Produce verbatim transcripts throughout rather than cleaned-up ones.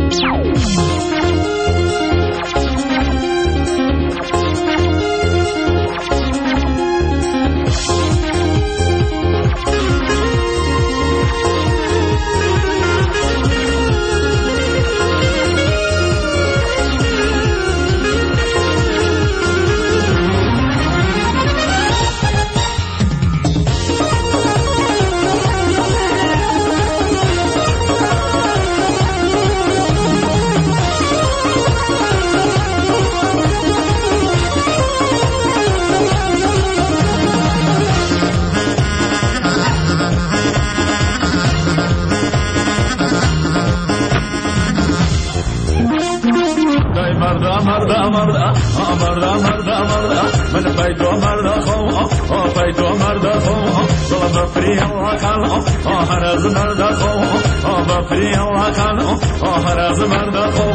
مردا مردا مردا مردا مردا مردا من بيتو مردا خو بيتو مردا خو بفري الله كان هرز مردا خو بفري الله كان هرز مردا خو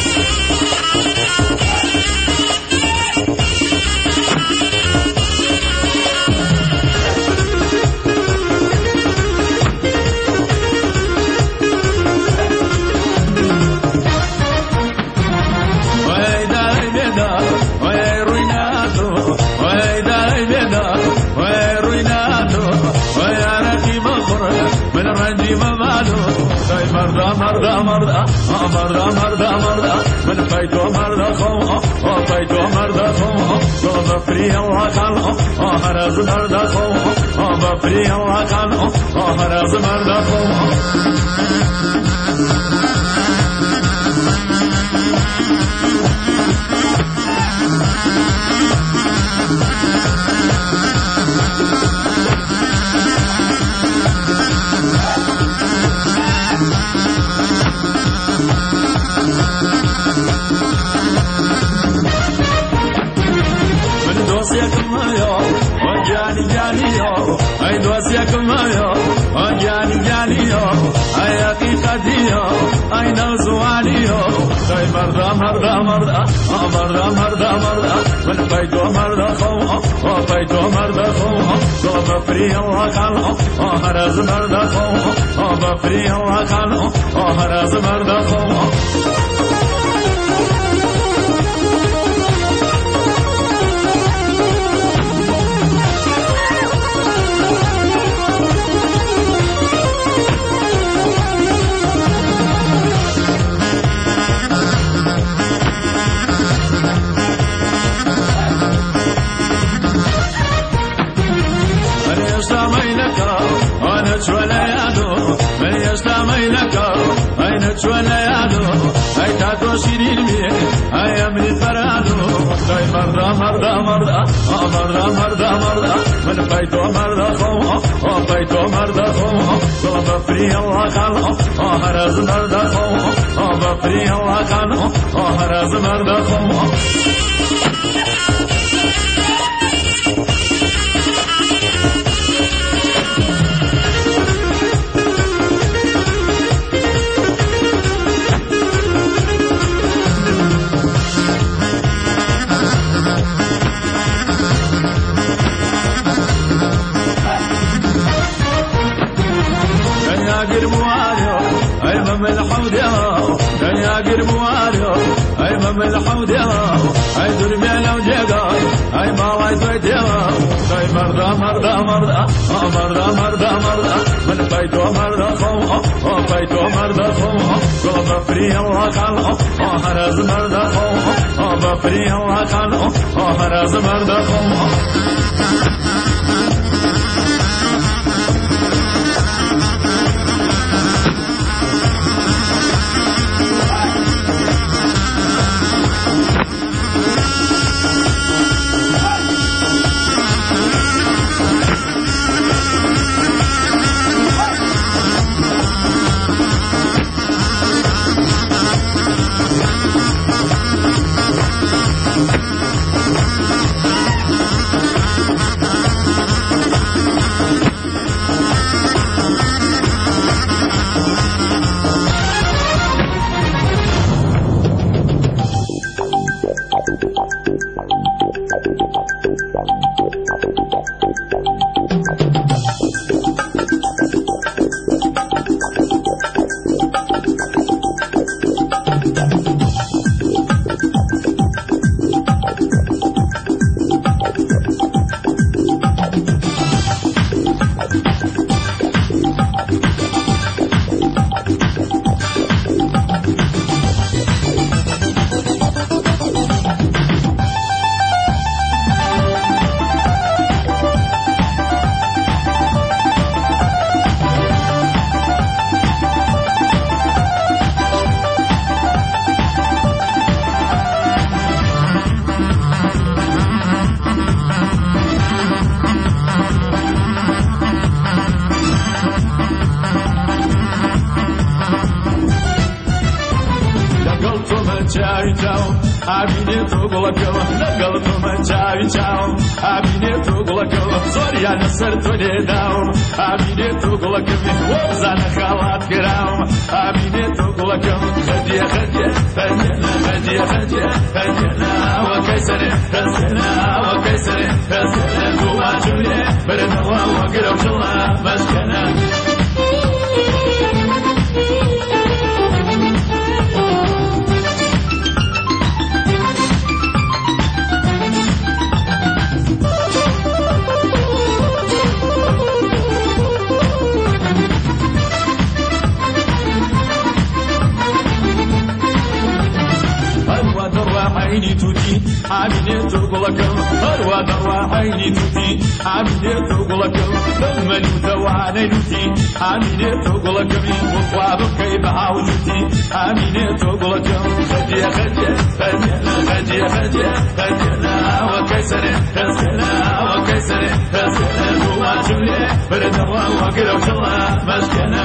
مردا مردا مردا مردا مردا مردا من بيتو مردا خو بيتو مردا خو بفري الله كان هرز مردا خو بفري الله كان هرز مردا خو أي دوسيكم يا أجاني جاني يا أي حقيقتي يا أي نوزواني يا أي مردا مردا مردا مردا مردا مردا من بيتو مردا خو بيتو مردا خو بفري الله كان هرز مردا خو بفري الله كان هرز مردا خو مردا مردا مردا مردا مردا مردا من بيتو مردا خو بيتو مردا خو بفري الله كان هرز مردا خو بفري الله كان هرز مردا خو من الحمد يا اي درمي لو جاي اي ما وايد يا اي مردا مردا مردا مردا مردا مردا من بيتو مردا خو بيتو مردا خو بفري الله كان هرز مردا خو بفري الله كان هرز مردا خو چاوی چاوم ئابینێ تۆ گوڵەکەوە لەگەڵ تۆمە چاوی چاوم ئابینێ تۆ گوڵەکەوە زۆریان لەسەر تۆ لێداوم ئابینێ تۆ گوڵەکەمی وە بزانە خاڵات کراوم ئابینێ تۆ گوڵەکەم خەجیە خەجیە خەجیە خەجیە خەجیە خەجیە وەکەی سەرێ خەزیە وەکەی سەرێ خەزیە دووڵا جوولێ برنەوە وەگرە وشڵە مەشکەنە عيني توتي عاملة تقولكم أروى دروا عيني توتي عاملة تقولكم لما نوتوا على نوتي عاملة تقولكم وصوابك كيف عاوزتي عاملة تقولكم خدية خدية خدية خدية خدية خدية وكيسرة خزية وكيسرة خزية جوا جولي بردوا وقرا وشلا مشكلة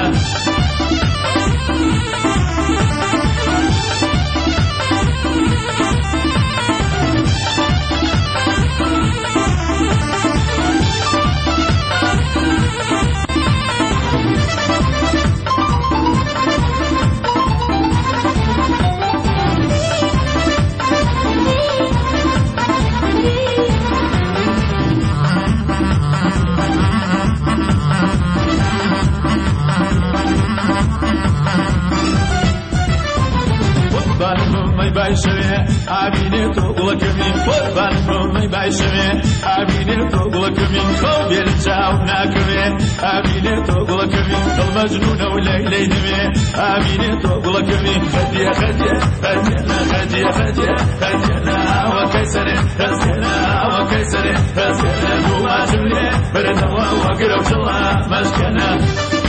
بايشمه عبيني تقولك مين قربان فمي بايشمه عبيني تقولك مين خوبي رجعونا كمين عبيني تقولك مين المجنون وليلي دمي عبيني تقولك مين خدية خدية خدية خدية خدية خدية وكيسرة خزية وكيسرة خزية جوا جولي بردوا وقرا وشلا مشكنة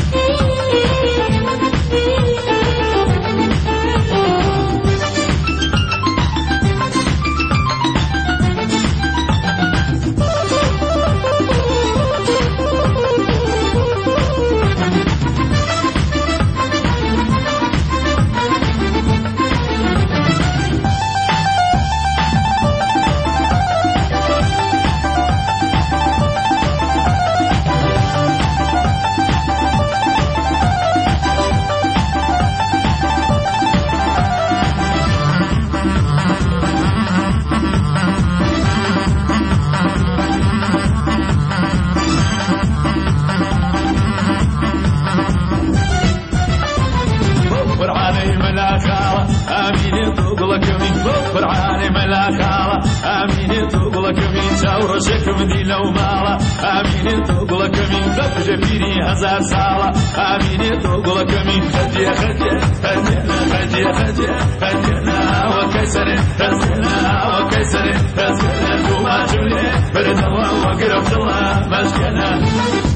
شكم دي لو مالا آمين تقولك مين دفج فيني هزار سالا آمين تقولك مين خدية خدية خدية خدية خدية خدية وكيسرة خزية وكيسرة خزية جوا جولي بردوا وقرب شلا مشكلة